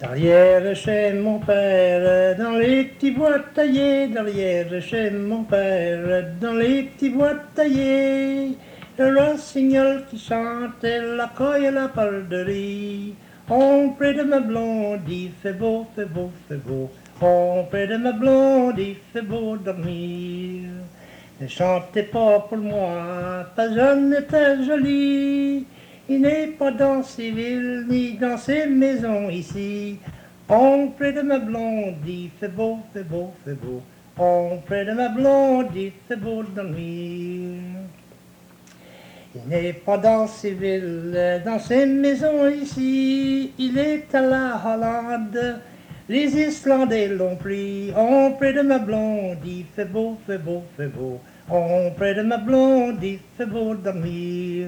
Derrière chez mon père, dans les petits bois taillés, derrière chez mon père, dans les petits bois taillés, le rossignol qui chantait la coille et la parderie. Près de ma blondie, fait beau, fait beau, fait beau. Près de ma blondie, fait beau dormir. Ne chantez pas pour moi, pas je n'étais jolie. Il n'est pas dans ces villes ni dans ces maisons ici. Près de ma blondie, fait beau, fait beau, fait beau. Près de ma blondie, fait beau dormir. Il n'est pas dans ces villes, dans ces maisons ici. Il est à la Hollande. Les Islandais l'ont pris. Près de ma blondie, fait beau, fait beau, fait beau. Près de ma blondie, fait beau dormir.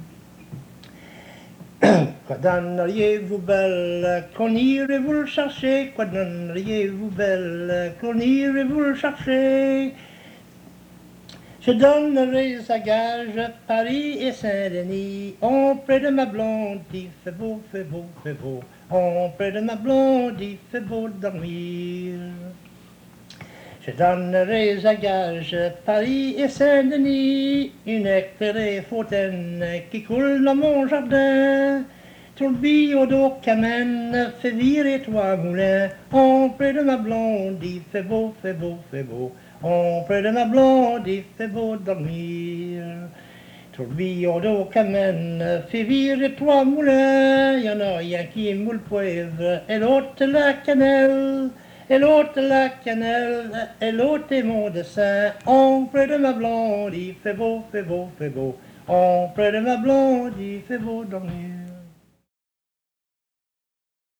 Quoi donneriez-vous belle, qu'on irait vous le chercher? Quoi donneriez-vous belle, qu'on irait vous le chercher? Je donnerai à gage Paris et Saint-Denis. Près de ma blondie, fait beau, fait beau, fait beau. Près de ma blondie, fait beau dormir. Je donnerai à gage Paris et Saint-Denis, une éclairée fontaine qui coule dans mon jardin. Tourbillon d'eau qu'amène fait virer 3 moulins. Près de ma blondie, fait beau, fait beau, fait beau. Près de ma blondie, fait beau dormir. Tourbillon d'eau qu'amène fait virer 3 moulins. Y en a un qui moule poivre et l'autre la cannelle. Et l'autre la cannelle, et l'autre est mon dessin. Près de ma blondie, fait beau, fait beau, fait beau. Près de ma blondie, fait beau dormir.